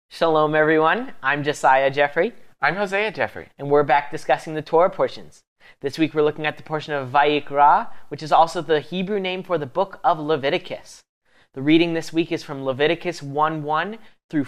Shalom, everyone. I'm Josiah Jeffrey, I'm Hosea Jeffrey. and we're back discussing the Torah portions. This week we're looking at the portion of Vayikra, which is also the Hebrew name for the book of Leviticus. The reading this week is from Leviticus 1:1 through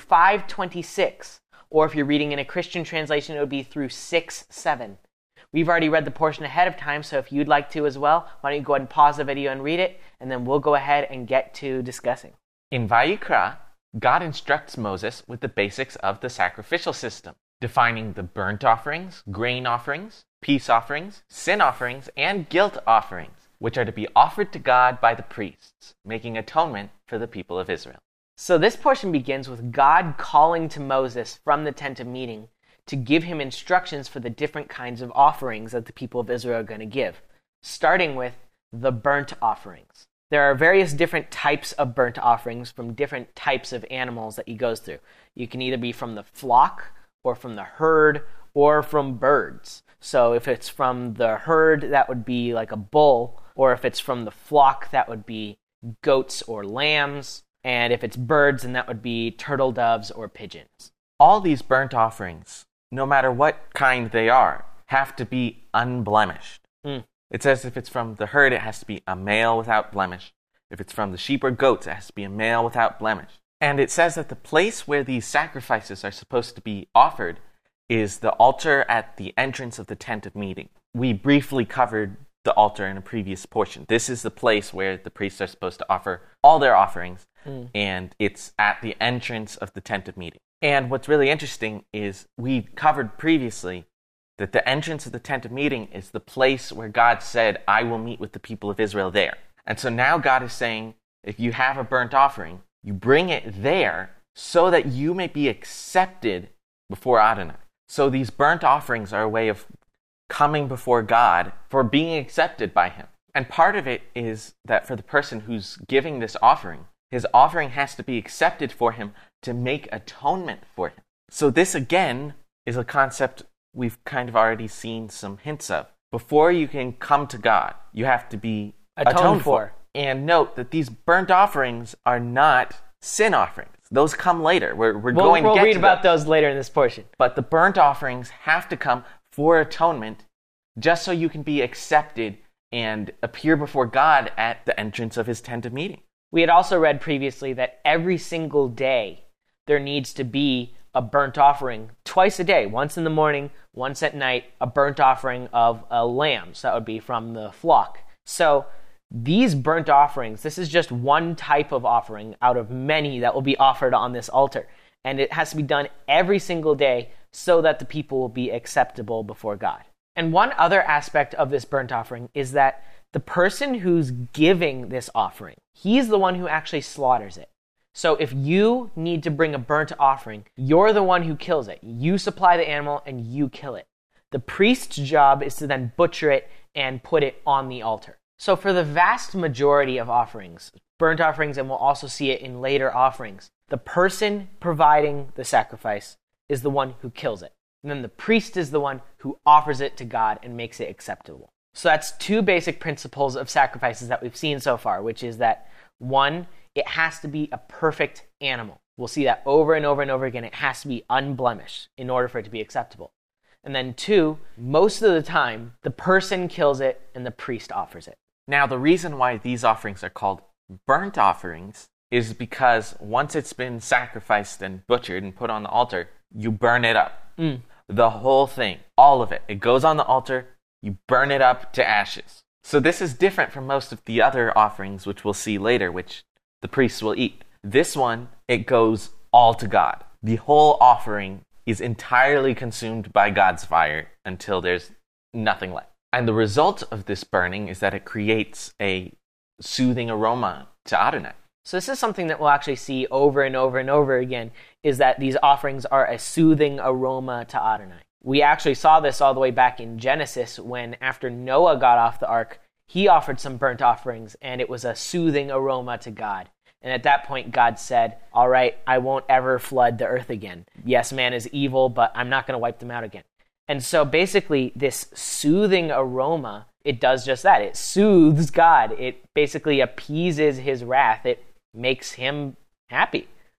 5:26, or if you're reading in a Christian translation, it would be through 6:7. We've already read the portion ahead of time, so if you'd like to as well, why don't you go ahead and pause the video and read it, and then we'll go ahead and get to discussing. In Vayikra, God instructs Moses with the basics of the sacrificial system, defining the burnt offerings, grain offerings, peace offerings, sin offerings, and guilt offerings, which are to be offered to God by the priests, making atonement for the people of Israel. So this portion begins with God calling to Moses from the tent of meeting to give him instructions for the different kinds of offerings that the people of Israel are going to give, starting with the burnt offerings. There are various different types of burnt offerings from different types of animals that he goes through. You can either be from the flock, or from the herd, or from birds. So if it's from the herd, that would be like a bull, or if it's from the flock, that would be goats or lambs, and if it's birds, then that would be turtle doves or pigeons. All these burnt offerings, no matter what kind they are, have to be unblemished. It says if it's from the herd, it has to be a male without blemish. If it's from the sheep or goats, it has to be a male without blemish. And it says that the place where these sacrifices are supposed to be offered is the altar at the entrance of the tent of meeting. We briefly covered the altar in a previous portion. This is the place where the priests are supposed to offer all their offerings, and it's at the entrance of the tent of meeting. And what's really interesting is we covered previously that the entrance of the tent of meeting is the place where God said, I will meet with the people of Israel there. And so now God is saying, if you have a burnt offering, you bring it there so that you may be accepted before Adonai. So these burnt offerings are a way of coming before God for being accepted by him. And part of it is that for the person who's giving this offering, his offering has to be accepted for him to make atonement for him. So this again is a concept we've kind of already seen some hints of. Before you can come to God, you have to be atoned for. And note that these burnt offerings are not sin offerings. Those come later. We'll read about those later in this portion. But the burnt offerings have to come for atonement just so you can be accepted and appear before God at the entrance of his tent of meeting. We had also read previously that every single day there needs to be a burnt offering twice a day, once in the morning, once at night, a burnt offering of a lamb. So that would be from the flock. So these burnt offerings, this is just one type of offering out of many that will be offered on this altar. And it has to be done every single day so that the people will be acceptable before God. And one other aspect of this burnt offering is that the person who's giving this offering, he's the one who actually slaughters it. So if you need to bring a burnt offering, you're the one who kills it. You supply the animal and you kill it. The priest's job is to then butcher it and put it on the altar. So for the vast majority of offerings, burnt offerings, and we'll also see it in later offerings, the person providing the sacrifice is the one who kills it. And then the priest is the one who offers it to God and makes it acceptable. So that's two basic principles of sacrifices that we've seen so far, which is that one, it has to be a perfect animal. We'll see that over and over and over again. It has to be unblemished in order for it to be acceptable. And then two, most of the time, the person kills it and the priest offers it. Now, the reason why these offerings are called burnt offerings is because once it's been sacrificed and butchered and put on the altar, you burn it up. The whole thing, all of it. It goes on the altar, you burn it up to ashes. So this is different from most of the other offerings, which we'll see later, which the priests will eat. This one, it goes all to God. The whole offering is entirely consumed by God's fire until there's nothing left. And the result of this burning is that it creates a soothing aroma to Adonai. So this is something that we'll actually see over and over and over again, is that these offerings are a soothing aroma to Adonai. We actually saw this all the way back in Genesis when after Noah got off the ark, he offered some burnt offerings, and it was a soothing aroma to God. And at that point, God said, all right, I won't ever flood the earth again. Yes, man is evil, but I'm not going to wipe them out again. And so basically, this soothing aroma, it does just that. It soothes God. It basically appeases his wrath. It makes him happy.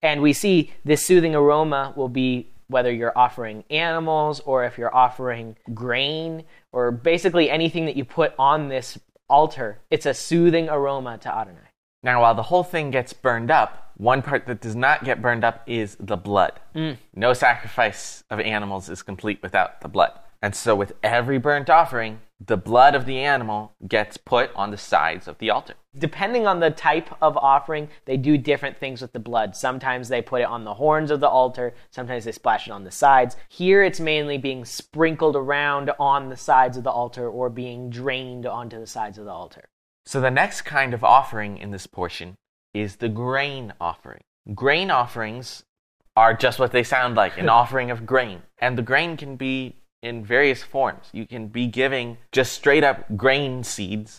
And we see this soothing aroma will be whether you're offering animals or if you're offering grain or basically anything that you put on this altar. It's a soothing aroma to Adonai. Now, while the whole thing gets burned up, one part that does not get burned up is the blood. No sacrifice of animals is complete without the blood. And so with every burnt offering, the blood of the animal gets put on the sides of the altar. Depending on the type of offering, they do different things with the blood. Sometimes they put it on the horns of the altar. Sometimes they splash it on the sides. Here it's mainly being sprinkled around on the sides of the altar or being drained onto the sides of the altar. So the next kind of offering in this portion is the grain offering. Grain offerings are just what they sound like, an offering of grain. And the grain can be in various forms. You can be giving just straight up grain seeds,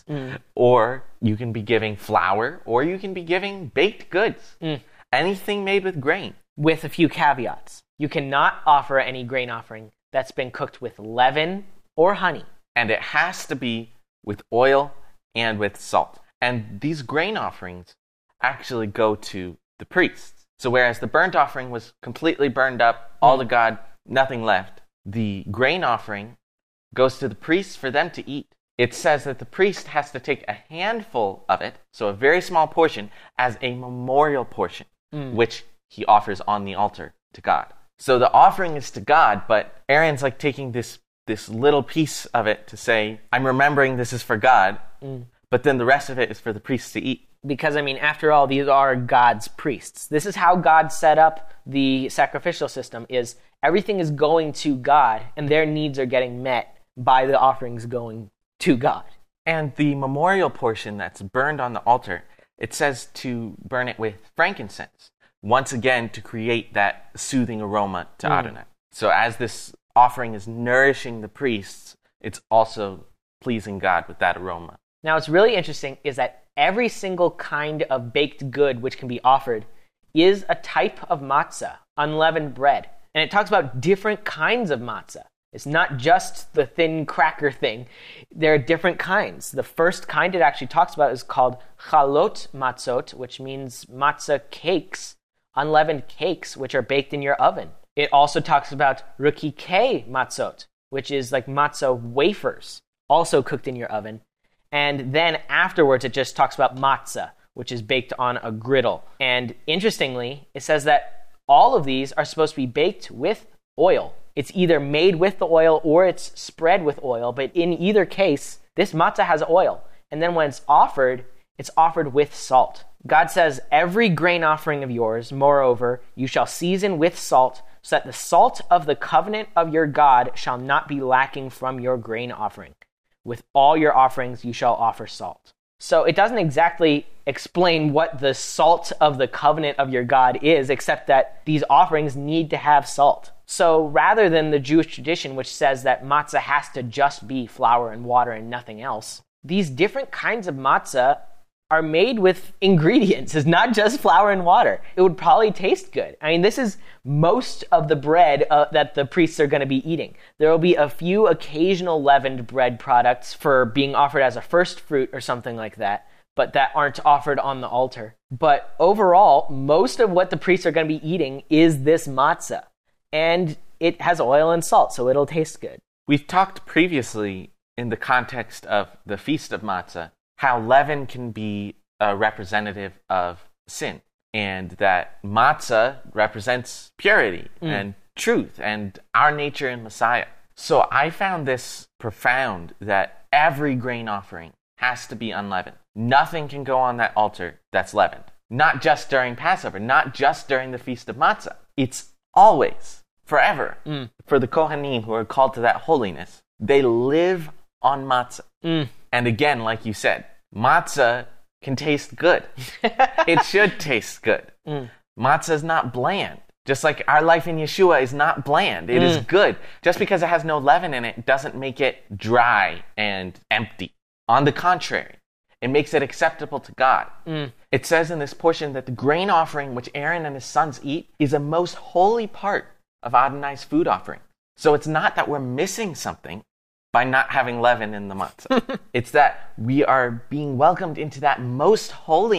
or you can be giving flour, or you can be giving baked goods. Anything made with grain. With a few caveats. You cannot offer any grain offering that's been cooked with leaven or honey. And it has to be with oil and with salt. And these grain offerings actually go to the priests. So whereas the burnt offering was completely burned up, all to God, nothing left, the grain offering goes to the priests for them to eat. It says that the priest has to take a handful of it, so a very small portion, as a memorial portion, which he offers on the altar to God. So the offering is to God, but Aaron's like taking this little piece of it to say, I'm remembering this is for God, but then the rest of it is for the priests to eat. Because, after all, these are God's priests. This is how God set up the sacrificial system, is everything is going to God, and their needs are getting met by the offerings going to God. And the memorial portion that's burned on the altar, it says to burn it with frankincense, once again to create that soothing aroma to Adonai. So as this offering is nourishing the priests, it's also pleasing God with that aroma. Now, what's really interesting is that every single kind of baked good which can be offered is a type of matzah, unleavened bread. And it talks about different kinds of matzah. It's not just the thin cracker thing. There are different kinds. The first kind it actually talks about is called chalot matzot, which means matzah cakes, unleavened cakes, which are baked in your oven. It also talks about rukikei matzot, which is like matzah wafers, also cooked in your oven. And then afterwards, it just talks about matzah, which is baked on a griddle. And interestingly, it says that all of these are supposed to be baked with oil. It's either made with the oil or it's spread with oil. But in either case, this matzah has oil. And then when it's offered with salt. God says, every grain offering of yours, moreover, you shall season with salt, so that the salt of the covenant of your God shall not be lacking from your grain offering. With all your offerings you shall offer salt. So it doesn't exactly explain what the salt of the covenant of your God is, except that these offerings need to have salt. So rather than the Jewish tradition, which says that matzah has to just be flour and water and nothing else, these different kinds of matzah are made with ingredients. It's not just flour and water. It would probably taste good. This is most of the bread that the priests are going to be eating. There will be a few occasional leavened bread products for being offered as a first fruit or something like that, but that aren't offered on the altar. But overall, most of what the priests are going to be eating is this matzah. And it has oil and salt, so it'll taste good. We've talked previously in the context of the Feast of Matzah how leaven can be a representative of sin, and that matzah represents purity and truth and our nature in Messiah. So I found this profound, that every grain offering has to be unleavened. Nothing can go on that altar that's leavened. Not just during Passover, not just during the Feast of Matzah. It's always, forever. For the Kohanim who are called to that holiness, they live on matzah. And again, like you said, matzah can taste good. It should taste good. Matzah is not bland. Just like our life in Yeshua is not bland. It is good. Just because it has no leaven in it doesn't make it dry and empty. On the contrary, it makes it acceptable to God. It says in this portion that the grain offering which Aaron and his sons eat is a most holy part of Adonai's food offering. So it's not that we're missing something by not having leaven in the matzah. It's that we are being welcomed into that most holiness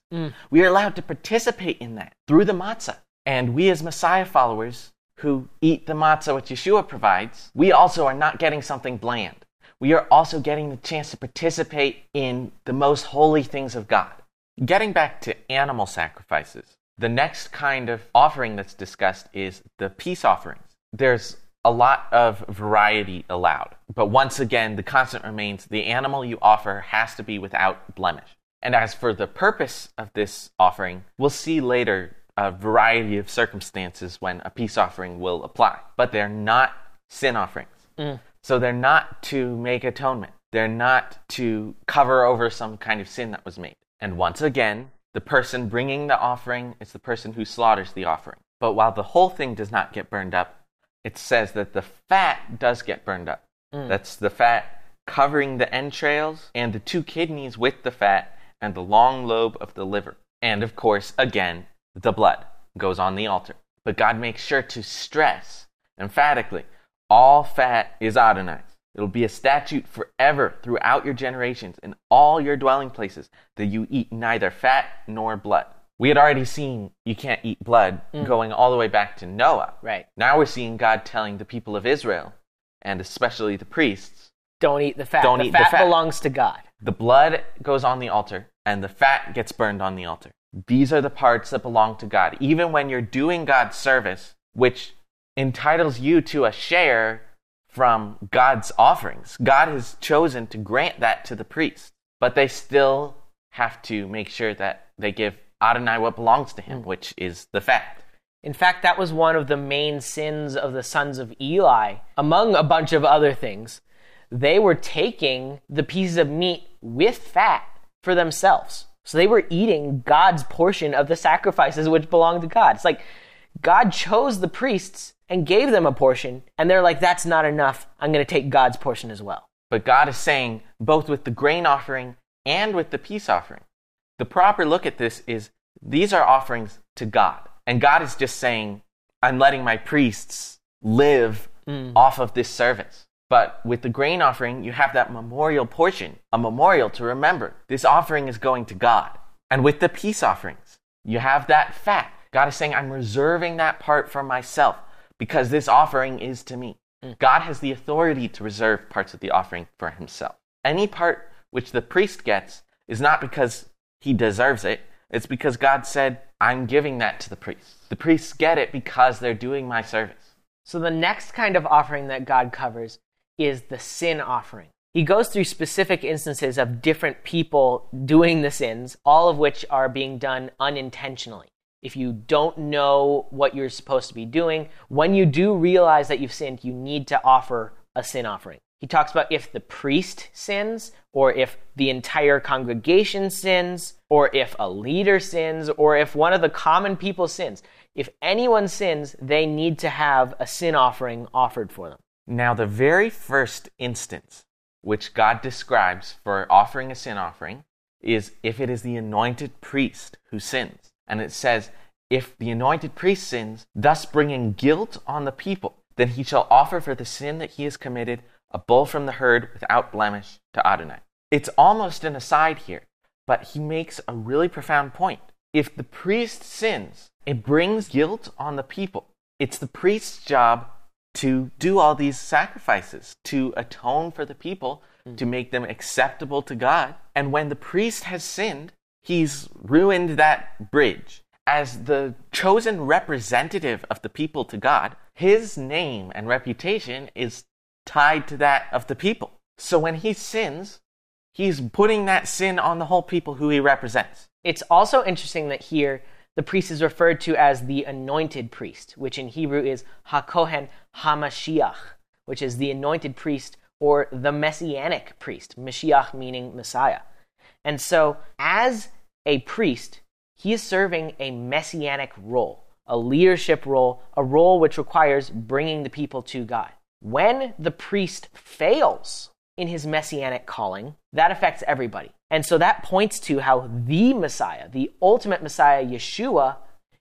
We are allowed to participate in that through the matzah. And we as Messiah followers who eat the matzah which Yeshua provides, we also are not getting something bland. We are also getting the chance to participate in the most holy things of God. Getting back to animal sacrifices, the next kind of offering that's discussed is the peace offerings. There's a lot of variety allowed, but once again, the constant remains the animal you offer has to be without blemish. And as for the purpose of this offering, we'll see later a variety of circumstances when a peace offering will apply, but they're not sin offerings. So they're not to make atonement. They're not to cover over some kind of sin that was made. And once again, the person bringing the offering is the person who slaughters the offering. But while the whole thing does not get burned up, it says that the fat does get burned up. That's the fat covering the entrails and the 2 kidneys with the fat and the long lobe of the liver. And of course, again, the blood goes on the altar. But God makes sure to stress emphatically, all fat is Adonai's. It'll be a statute forever throughout your generations in all your dwelling places that you eat neither fat nor blood. We had already seen you can't eat blood going all the way back to Noah. Right. Now we're seeing God telling the people of Israel, and especially the priests, don't eat the fat. Don't the eat fat the fat. belongs to God. The blood goes on the altar, and the fat gets burned on the altar. These are the parts that belong to God. Even when you're doing God's service, which entitles you to a share from God's offerings, God has chosen to grant that to the priests. But they still have to make sure that they give Adonai what belongs to him, which is the fat. In fact, that was one of the main sins of the sons of Eli, among a bunch of other things. They were taking the pieces of meat with fat for themselves. So they were eating God's portion of the sacrifices which belonged to God. It's like God chose the priests and gave them a portion, and they're like, that's not enough. I'm going to take God's portion as well. But God is saying, both with the grain offering and with the peace offering, the proper look at this is these are offerings to God. And God is just saying, I'm letting my priests live off of this service. But with the grain offering, you have that memorial portion, a memorial to remember. This offering is going to God. And with the peace offerings, you have that fat. God is saying, I'm reserving that part for myself because this offering is to me. God has the authority to reserve parts of the offering for himself. Any part which the priest gets is not because he deserves it. It's because God said, I'm giving that to the priests. The priests get it because they're doing my service. So the next kind of offering that God covers is the sin offering. He goes through specific instances of different people doing the sins, all of which are being done unintentionally. If you don't know what you're supposed to be doing, when you do realize that you've sinned, you need to offer a sin offering. He talks about if the priest sins, or if the entire congregation sins, or if a leader sins, or if one of the common people sins. If anyone sins, they need to have a sin offering offered for them. Now, the very first instance which God describes for offering a sin offering is if it is the anointed priest who sins. And it says, if the anointed priest sins, thus bringing guilt on the people, then he shall offer for the sin that he has committed a bull from the herd without blemish to Adonai. It's almost an aside here, but he makes a really profound point. If the priest sins, it brings guilt on the people. It's the priest's job to do all these sacrifices, to atone for the people, to make them acceptable to God. And when the priest has sinned, he's ruined that bridge. As the chosen representative of the people to God, his name and reputation is tied to that of the people. So when he sins, he's putting that sin on the whole people who he represents. It's also interesting that here the priest is referred to as the anointed priest, which in Hebrew is HaKohen HaMashiach, which is the anointed priest or the messianic priest, Mashiach meaning Messiah. And so as a priest, he is serving a messianic role, a leadership role, a role which requires bringing the people to God. When the priest fails in his messianic calling, that affects everybody. And so that points to how the Messiah, the ultimate Messiah, Yeshua,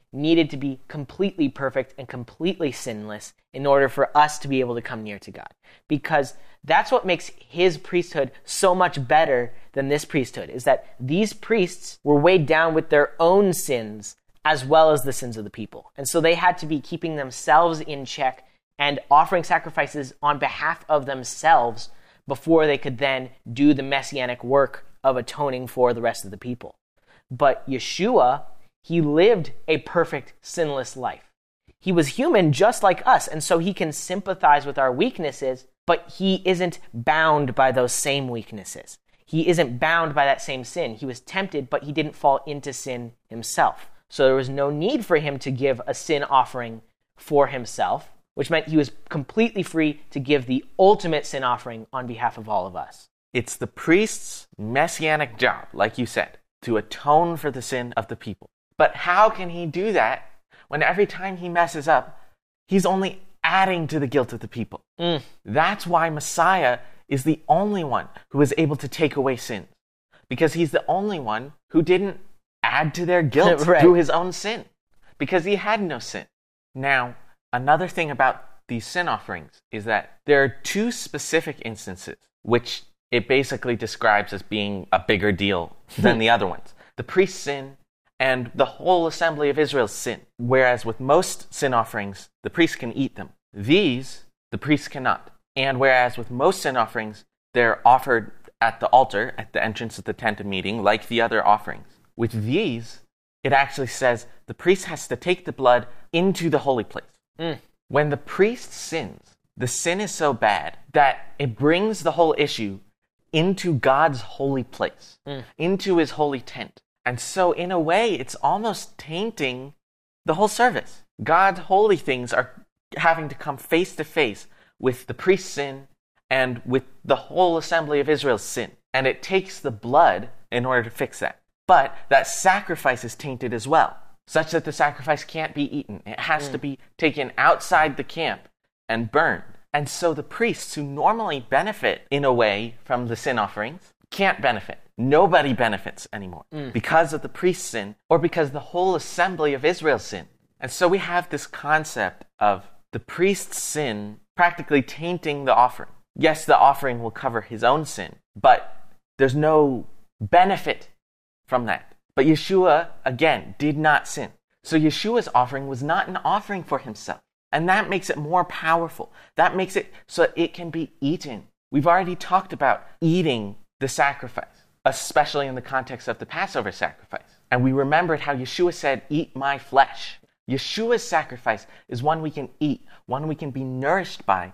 needed to be completely perfect and completely sinless in order for us to be able to come near to God. Because that's what makes his priesthood so much better than this priesthood, is that these priests were weighed down with their own sins as well as the sins of the people. And so they had to be keeping themselves in check and offering sacrifices on behalf of themselves before they could then do the messianic work of atoning for the rest of the people. But Yeshua, he lived a perfect, sinless life. He was human just like us, and so he can sympathize with our weaknesses, but he isn't bound by those same weaknesses. He isn't bound by that same sin. He was tempted, but he didn't fall into sin himself. So there was no need for him to give a sin offering for himself, which meant he was completely free to give the ultimate sin offering on behalf of all of us. It's the priest's messianic job, like you said, to atone for the sin of the people. But how can he do that when every time he messes up, he's only adding to the guilt of the people? That's why Messiah is the only one who is able to take away sins, because he's the only one who didn't add to their guilt through his own sin, because he had no sin. Now, another thing about these sin offerings is that there are two specific instances which it basically describes as being a bigger deal than the other ones. The priest's sin and the whole assembly of Israel's sin. Whereas with most sin offerings, the priest can eat them. These, the priest cannot. And whereas with most sin offerings, they're offered at the altar, at the entrance of the tent of meeting, like the other offerings. With these, it actually says the priest has to take the blood into the holy place. When the priest sins, the sin is so bad that it brings the whole issue into God's holy place, into his holy tent. And so in a way, it's almost tainting the whole service. God's holy things are having to come face to face with the priest's sin and with the whole assembly of Israel's sin. And it takes the blood in order to fix that. But that sacrifice is tainted as well, such that the sacrifice can't be eaten. It has to be taken outside the camp and burned. And so the priests, who normally benefit in a way from the sin offerings, can't benefit. Nobody benefits anymore because of the priest's sin or because the whole assembly of Israel sin. And so we have this concept of the priest's sin practically tainting the offering. Yes, the offering will cover his own sin, but there's no benefit from that. But Yeshua, again, did not sin. So Yeshua's offering was not an offering for himself. And that makes it more powerful. That makes it so it can be eaten. We've already talked about eating the sacrifice, especially in the context of the Passover sacrifice. And we remembered how Yeshua said, "Eat my flesh." Yeshua's sacrifice is one we can eat, one we can be nourished by,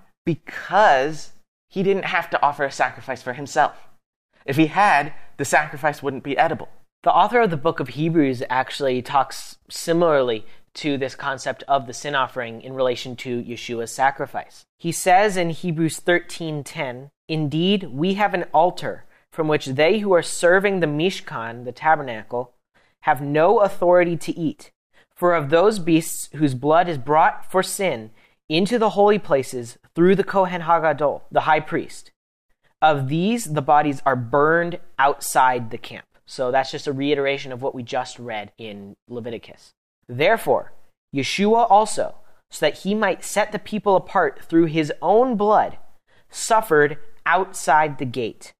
because he didn't have to offer a sacrifice for himself. If he had, the sacrifice wouldn't be edible. The author of the book of Hebrews actually talks similarly to this concept of the sin offering in relation to Yeshua's sacrifice. He says in Hebrews 13:10, "Indeed, we have an altar from which they who are serving the Mishkan, the tabernacle, have no authority to eat. For of those beasts whose blood is brought for sin into the holy places through the Kohen HaGadol, the high priest, of these the bodies are burned outside the camp." So that's just a reiteration of what we just read in Leviticus. "Therefore, Yeshua also, so that he might set the people apart through his own blood, suffered outside the gate.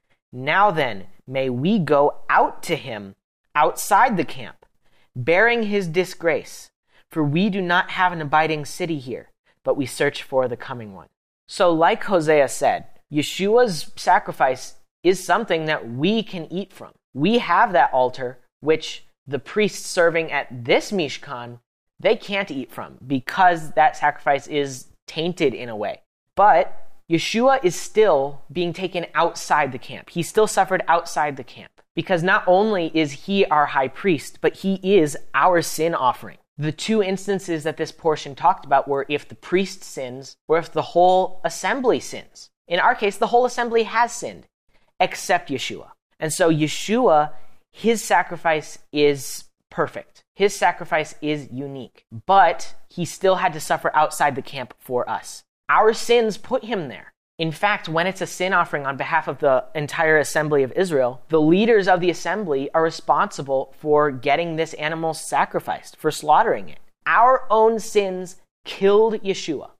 Now then, may we go out to him outside the camp, bearing his disgrace, for we do not have an abiding city here, but we search for the coming one." So like Hosea said, Yeshua's sacrifice is something that we can eat from. We have that altar, which the priests serving at this Mishkan, they can't eat from because that sacrifice is tainted in a way. But Yeshua is still being taken outside the camp. He still suffered outside the camp because not only is he our high priest, but he is our sin offering. The two instances that this portion talked about were if the priest sins or if the whole assembly sins. In our case, the whole assembly has sinned, except Yeshua. And so Yeshua, his sacrifice is perfect. His sacrifice is unique. But he still had to suffer outside the camp for us. Our sins put him there. In fact, when it's a sin offering on behalf of the entire assembly of Israel, the leaders of the assembly are responsible for getting this animal sacrificed, for slaughtering it. Our own sins killed Yeshua.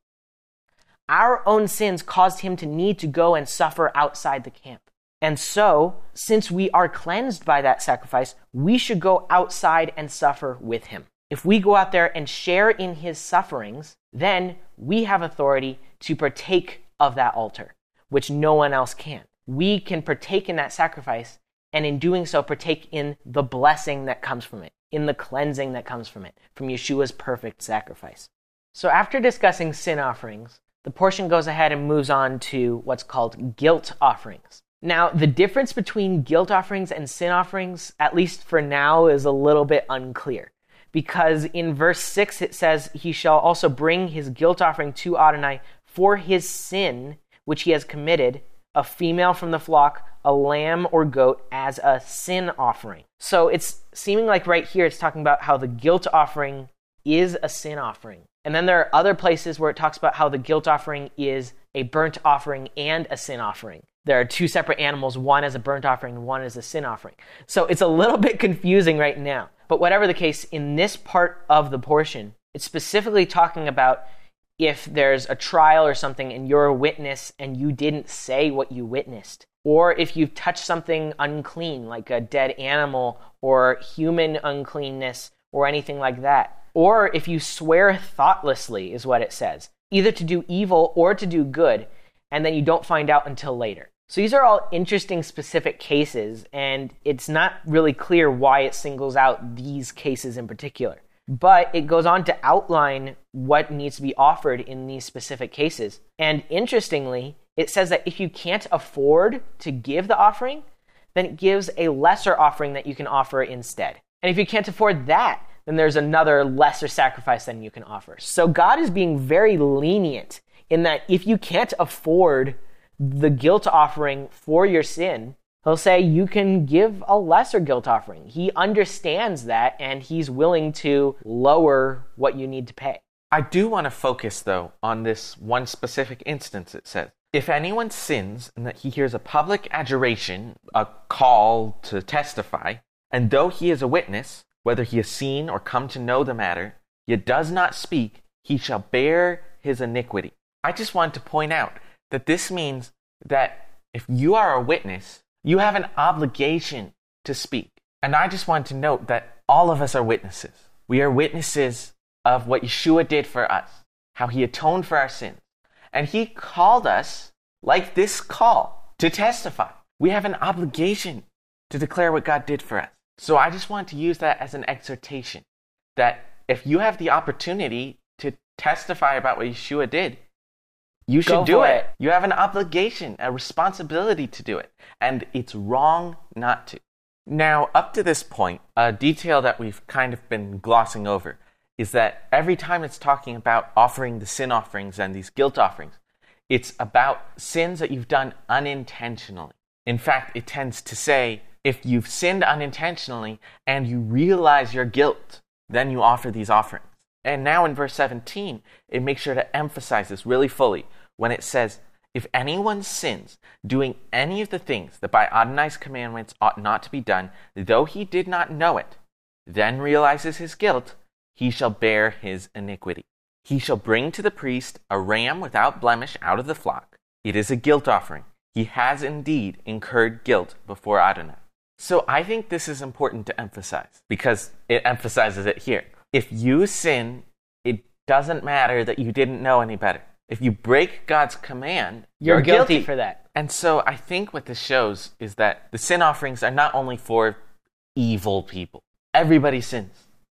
Our own sins caused him to need to go and suffer outside the camp. And so, since we are cleansed by that sacrifice, we should go outside and suffer with him. If we go out there and share in his sufferings, then we have authority to partake of that altar, which no one else can. We can partake in that sacrifice, and in doing so, partake in the blessing that comes from it, in the cleansing that comes from it, from Yeshua's perfect sacrifice. So after discussing sin offerings, the portion goes ahead and moves on to what's called guilt offerings. Now, the difference between guilt offerings and sin offerings, at least for now, is a little bit unclear. Because in verse 6 it says, he shall also bring his guilt offering to Adonai for his sin which he has committed, a female from the flock, a lamb or goat as a sin offering. So it's seeming like right here it's talking about how the guilt offering is a sin offering. And then there are other places where it talks about how the guilt offering is a burnt offering and a sin offering. There are two separate animals, one as a burnt offering and one as a sin offering. So it's a little bit confusing right now. But whatever the case, in this part of the portion, it's specifically talking about if there's a trial or something and you're a witness and you didn't say what you witnessed, or if you've touched something unclean, like a dead animal or human uncleanness or anything like that, or if you swear thoughtlessly, is what it says, either to do evil or to do good, and then you don't find out until later. So these are all interesting specific cases, and it's not really clear why it singles out these cases in particular. But it goes on to outline what needs to be offered in these specific cases. And interestingly, it says that if you can't afford to give the offering, then it gives a lesser offering that you can offer instead. And if you can't afford that, then there's another lesser sacrifice than you can offer. So God is being very lenient in that if you can't afford the guilt offering for your sin, he'll say you can give a lesser guilt offering. He understands that, and he's willing to lower what you need to pay. I do want to focus, though, on this one specific instance. It says, if anyone sins and that he hears a public adjuration, a call to testify, and though he is a witness, whether he has seen or come to know the matter, yet does not speak, he shall bear his iniquity. I just want to point out that this means that if you are a witness, you have an obligation to speak. And I just want to note that all of us are witnesses. We are witnesses of what Yeshua did for us, how he atoned for our sins. And he called us, like this call, to testify. We have an obligation to declare what God did for us. So I just want to use that as an exhortation, that if you have the opportunity to testify about what Yeshua did, you should do it. You have an obligation, a responsibility to do it. And it's wrong not to. Now, up to this point, a detail that we've kind of been glossing over is that every time it's talking about offering the sin offerings and these guilt offerings, it's about sins that you've done unintentionally. In fact, it tends to say, if you've sinned unintentionally and you realize your guilt, then you offer these offerings. And now in verse 17, it makes sure to emphasize this really fully when it says, if anyone sins doing any of the things that by Adonai's commandments ought not to be done, though he did not know it, then realizes his guilt, he shall bear his iniquity. He shall bring to the priest a ram without blemish out of the flock. It is a guilt offering. He has indeed incurred guilt before Adonai. So I think this is important to emphasize because it emphasizes it here. If you sin, it doesn't matter that you didn't know any better. If you break God's command, you're guilty for that. And so I think what this shows is that the sin offerings are not only for evil people. Everybody sins.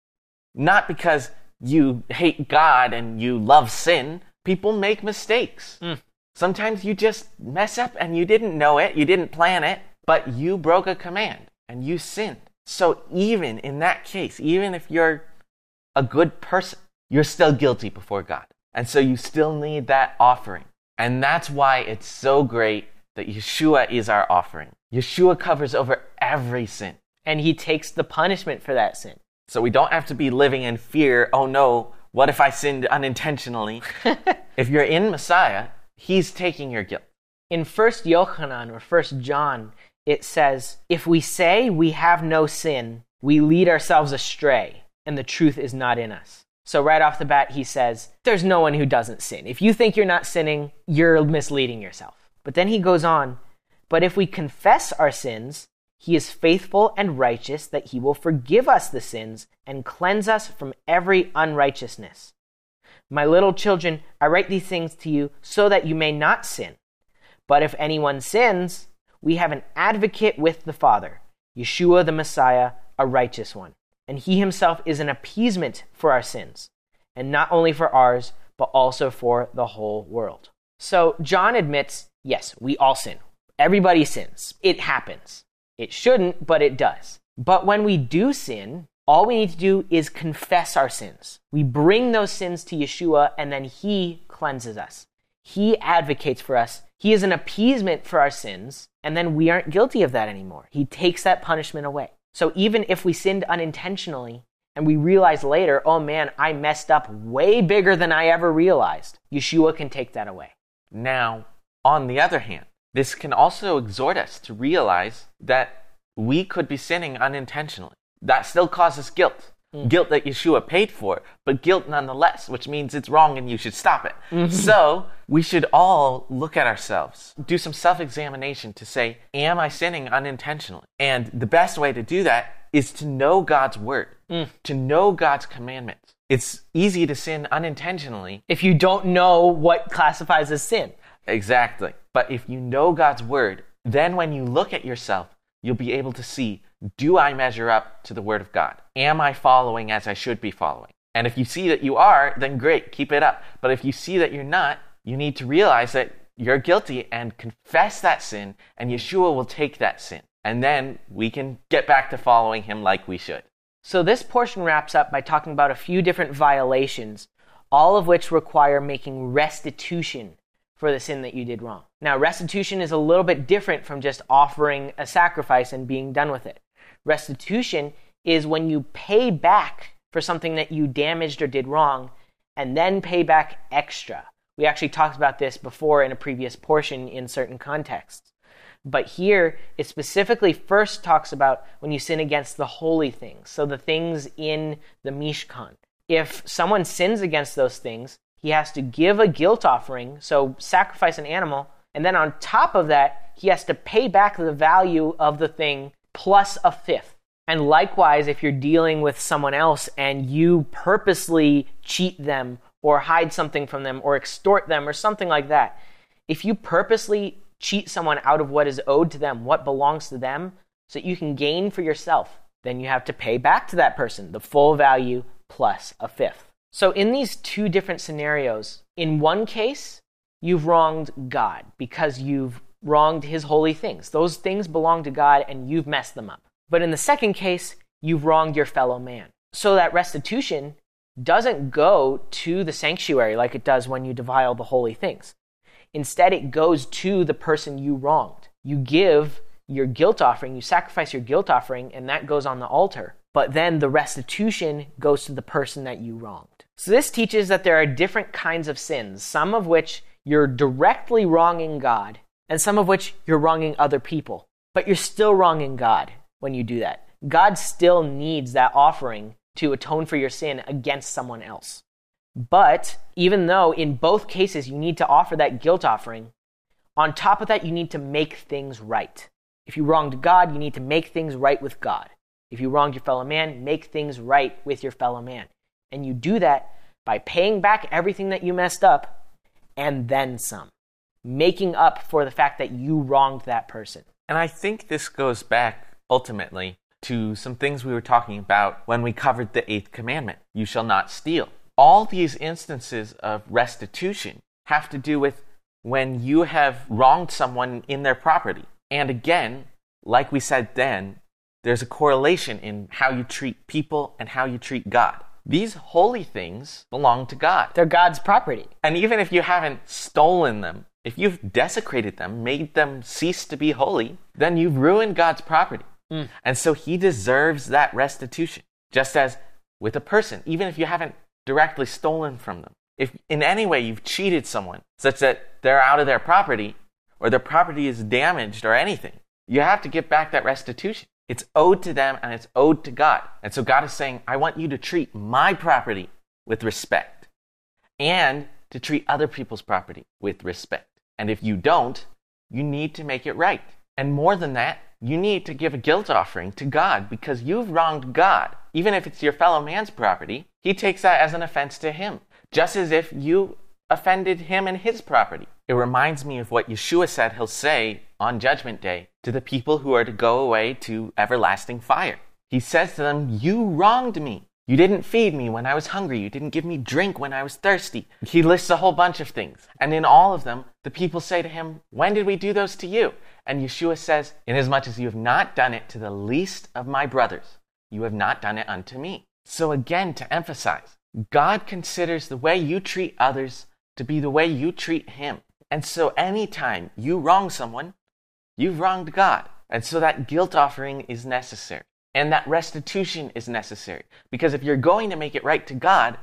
Not because you hate God and you love sin. People make mistakes. Sometimes you just mess up and you didn't know it, you didn't plan it, but you broke a command and you sinned. So even in that case, even if you're a good person, you're still guilty before God. And so you still need that offering. And that's why it's so great that Yeshua is our offering. Yeshua covers over every sin. And he takes the punishment for that sin. So we don't have to be living in fear, oh no, what if I sinned unintentionally? If you're in Messiah, he's taking your guilt. In 1 Yochanan or 1 John, it says, if we say we have no sin, we lead ourselves astray, and the truth is not in us. So right off the bat, he says, there's no one who doesn't sin. If you think you're not sinning, you're misleading yourself. But then he goes on, but if we confess our sins, he is faithful and righteous that he will forgive us the sins and cleanse us from every unrighteousness. My little children, I write these things to you so that you may not sin. But if anyone sins, we have an advocate with the Father, Yeshua the Messiah, a righteous one. And he himself is an appeasement for our sins, and not only for ours, but also for the whole world. So John admits, yes, we all sin. Everybody sins. It happens. It shouldn't, but it does. But when we do sin, all we need to do is confess our sins. We bring those sins to Yeshua, and then he cleanses us. He advocates for us. He is an appeasement for our sins, and then we aren't guilty of that anymore. He takes that punishment away. So even if we sinned unintentionally, and we realize later, oh man, I messed up way bigger than I ever realized, Yeshua can take that away. Now, on the other hand, this can also exhort us to realize that we could be sinning unintentionally. That still causes guilt. Guilt that Yeshua paid for, but guilt nonetheless, which means it's wrong and you should stop it. So we should all look at ourselves, do some self-examination to say, am I sinning unintentionally? And the best way to do that is to know God's word, to know God's commandments. It's easy to sin unintentionally if you don't know what classifies as sin. Exactly. But if you know God's word, then when you look at yourself, you'll be able to see, do I measure up to the word of God? Am I following as I should be following? And if you see that you are, then great, keep it up. But if you see that you're not, you need to realize that you're guilty and confess that sin, and Yeshua will take that sin. And then we can get back to following him like we should. So this portion wraps up by talking about a few different violations, all of which require making restitution for the sin that you did wrong. Now, restitution is a little bit different from just offering a sacrifice and being done with it. Restitution is when you pay back for something that you damaged or did wrong, and then pay back extra. We actually talked about this before in a previous portion in certain contexts. But here, it specifically first talks about when you sin against the holy things, so the things in the Mishkan. If someone sins against those things, he has to give a guilt offering, so sacrifice an animal, and then on top of that, he has to pay back the value of the thing plus a fifth. And likewise, if you're dealing with someone else and you purposely cheat them or hide something from them or extort them or something like that, if you purposely cheat someone out of what is owed to them, what belongs to them, so that you can gain for yourself, then you have to pay back to that person the full value plus a fifth. So in these two different scenarios, in one case, you've wronged God because you've wronged his holy things. Those things belong to God and you've messed them up. But in the second case, you've wronged your fellow man. So that restitution doesn't go to the sanctuary like it does when you defile the holy things. Instead, it goes to the person you wronged. You give your guilt offering, you sacrifice your guilt offering, and that goes on the altar. But then the restitution goes to the person that you wronged. So this teaches that there are different kinds of sins, some of which you're directly wronging God, and some of which you're wronging other people. But you're still wronging God when you do that. God still needs that offering to atone for your sin against someone else. But even though in both cases you need to offer that guilt offering, on top of that you need to make things right. If you wronged God, you need to make things right with God. If you wronged your fellow man, make things right with your fellow man. And you do that by paying back everything that you messed up and then some. Making up for the fact that you wronged that person. And I think this goes back ultimately to some things we were talking about when we covered the 8th commandment. You shall not steal. All these instances of restitution have to do with when you have wronged someone in their property. And again, like we said then, there's a correlation in how you treat people and how you treat God. These holy things belong to God. They're God's property. And even if you haven't stolen them, if you've desecrated them, made them cease to be holy, then you've ruined God's property. And so he deserves that restitution. Just as with a person, even if you haven't directly stolen from them, if in any way you've cheated someone such that they're out of their property, or their property is damaged or anything, you have to give back that restitution. It's owed to them and it's owed to God. And so God is saying, I want you to treat my property with respect and to treat other people's property with respect. And if you don't, you need to make it right. And more than that, you need to give a guilt offering to God because you've wronged God. Even if it's your fellow man's property, he takes that as an offense to him, just as if you offended him and his property. It reminds me of what Yeshua said he'll say on Judgment Day to the people who are to go away to everlasting fire. He says to them, you wronged me. You didn't feed me when I was hungry. You didn't give me drink when I was thirsty. He lists a whole bunch of things. And in all of them, the people say to him, when did we do those to you? And Yeshua says, inasmuch as you have not done it to the least of my brothers, you have not done it unto me. So again, to emphasize, God considers the way you treat others to be the way you treat him. And so anytime you wrong someone, you've wronged God. And so that guilt offering is necessary. And that restitution is necessary. Because if you're going to make it right to God,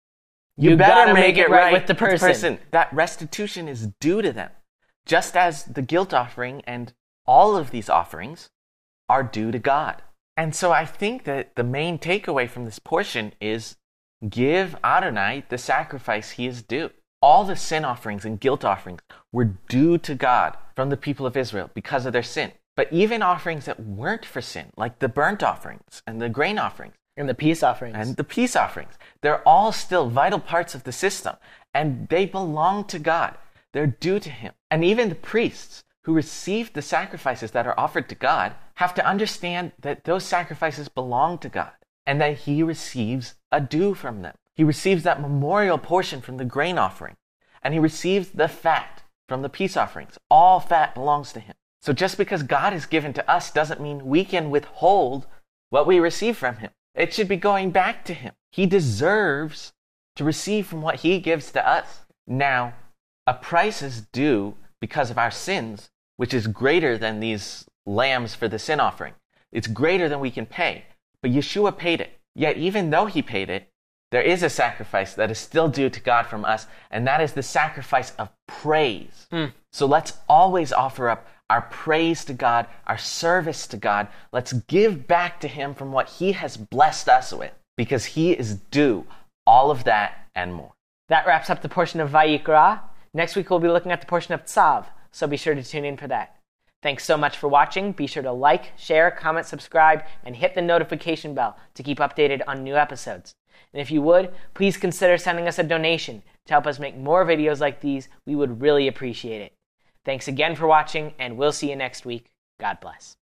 you better make it right with the person. That restitution is due to them. Just as the guilt offering and all of these offerings are due to God. And so I think that the main takeaway from this portion is give Adonai the sacrifice he is due. All the sin offerings and guilt offerings were due to God from the people of Israel because of their sin. But even offerings that weren't for sin, like the burnt offerings and the grain offerings. And the peace offerings. They're all still vital parts of the system. And they belong to God. They're due to him. And even the priests who received the sacrifices that are offered to God have to understand that those sacrifices belong to God. And that he receives a due from them. He receives that memorial portion from the grain offering. And he receives the fat from the peace offerings. All fat belongs to him. So just because God is given to us doesn't mean we can withhold what we receive from him. It should be going back to him. He deserves to receive from what he gives to us. Now, a price is due because of our sins, which is greater than these lambs for the sin offering. It's greater than we can pay. But Yeshua paid it. Yet even though he paid it, there is a sacrifice that is still due to God from us, and that is the sacrifice of praise. So let's always offer up our praise to God, our service to God. Let's give back to him from what he has blessed us with, because he is due all of that and more. That wraps up the portion of Vayikra. Next week we'll be looking at the portion of Tzav, so be sure to tune in for that. Thanks so much for watching. Be sure to like, share, comment, subscribe, and hit the notification bell to keep updated on new episodes. And if you would, please consider sending us a donation to help us make more videos like these. We would really appreciate it. Thanks again for watching, and we'll see you next week. God bless.